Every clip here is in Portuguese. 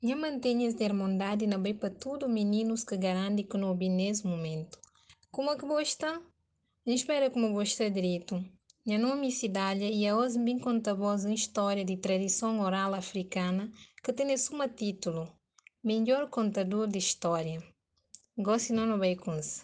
Nha mantenhas de irmandade na bem para tudo meninos que garante que não nesse momento. Como é que você está? Espera como você está direito. Minha nome é Cidália e hoje vim contar vos uma história de tradição oral africana que tem como título Melhor Contador de História. Gosto não vai com isso.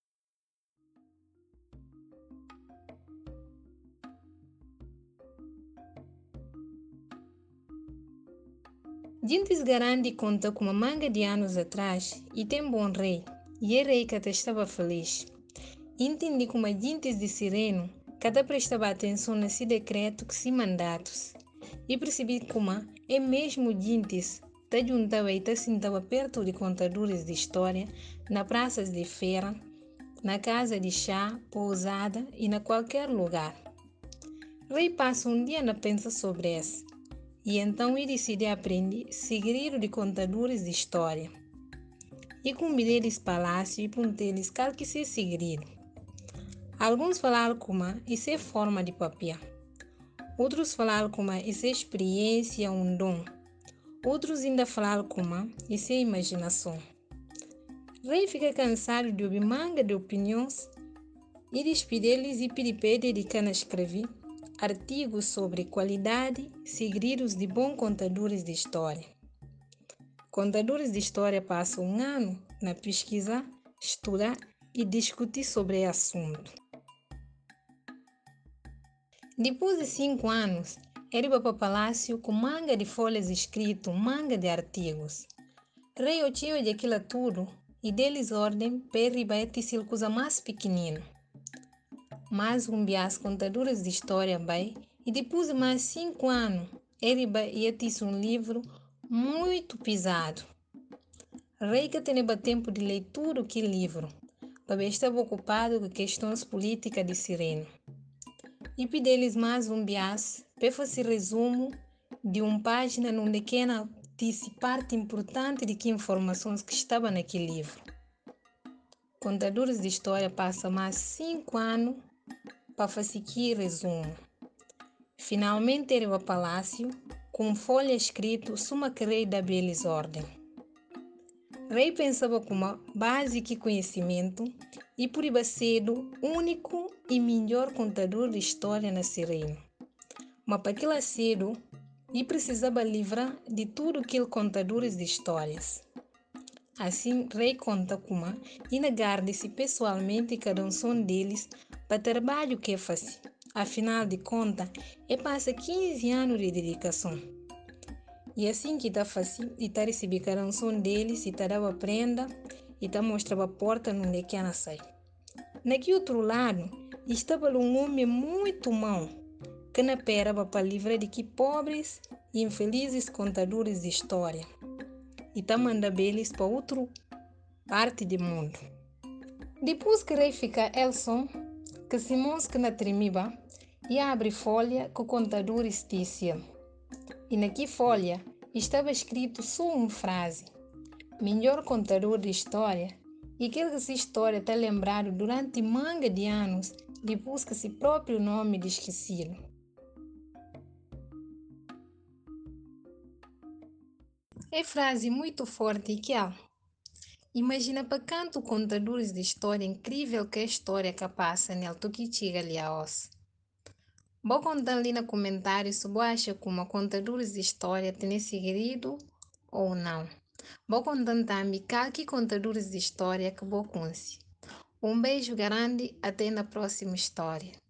Dintes Garandi conta com uma manga de anos atrás e tem bom rei, e é rei que até estava feliz. Entendi como a Dintes de Sireno, cada prestava atenção nesse decreto que se mandatos. E percebi como é mesmo Dintes, te juntava e te sentava perto de contadores de história, na praças de feira, na casa de chá, pousada e na qualquer lugar. Rei passa um dia na pensa sobre isso. E então ele decide aprender segredo de contadores de história. E convidei eles palácio e perguntei-lhes qual que é segredo. Alguns falaram como isso é forma de papel. Outros falaram como isso é experiência, um dom. Outros ainda falaram como isso é imaginação. Rei fica cansado de ouvir manga de opiniões e despede-lhes e pede de quem escrever artigos sobre qualidade, segredos de bons contadores de história. Contadores de história passam um ano na pesquisa, estudar e discutir sobre o assunto. Depois de 5 anos, ele vai para o palácio com manga de folhas escrito, manga de artigos. Rei ouviu de aquilo tudo e deles ordem para ribater coisa mais pequenina. Mas um dia as contadoras de história vai e depois de mais 5 anos, ele vai um livro muito pesado. Rei que tinha tempo de ler tudo aquele livro, porque estava ocupado com questões políticas de Sireno. E pedi-lhes mais um bias para fazer resumo de uma página onde ela disse parte importante de que informações que estavam naquele livro. Contadores de história passam mais 5 anos para fazer aquele resumo. Finalmente ele vai ao palácio com folha escrito uma que rei dá-lhes ordem. Rei pensava como base de conhecimento e por ser o único e melhor contador de história na Sireno. Mas para aquilo cedo, ele precisava livrar de tudo aquilo contadores de histórias. Assim, Rei conta como e negar-se pessoalmente cada um deles para o trabalho que faz. Afinal de contas, ele passa 15 anos de dedicação. E assim que está fazendo, e está recebendo cada um deles, e está dando prenda, e está mostrando a porta onde que ela sai. Naquele outro lado, estava um homem muito mau, que não esperava para livrar de que pobres e infelizes contadores de história. E está mandando eles para outra parte do mundo. Depois que rei fica Elson, que Simões que na tremiba, e abre folha com contadores diziam. E naquela folha estava escrito só uma frase: melhor contador de história, e que essa história está lembrado durante manga de anos depois que seu próprio nome é esquecido. É frase muito forte que imagina para quanto contadores de história incrível que a história que passa nel que chega ali a oss. Vou contar ali no comentário se você acha que uma contadores de história tem segredo ou não. Vou contar também que contadores de história que vou conhecer. Um beijo grande, até na próxima história.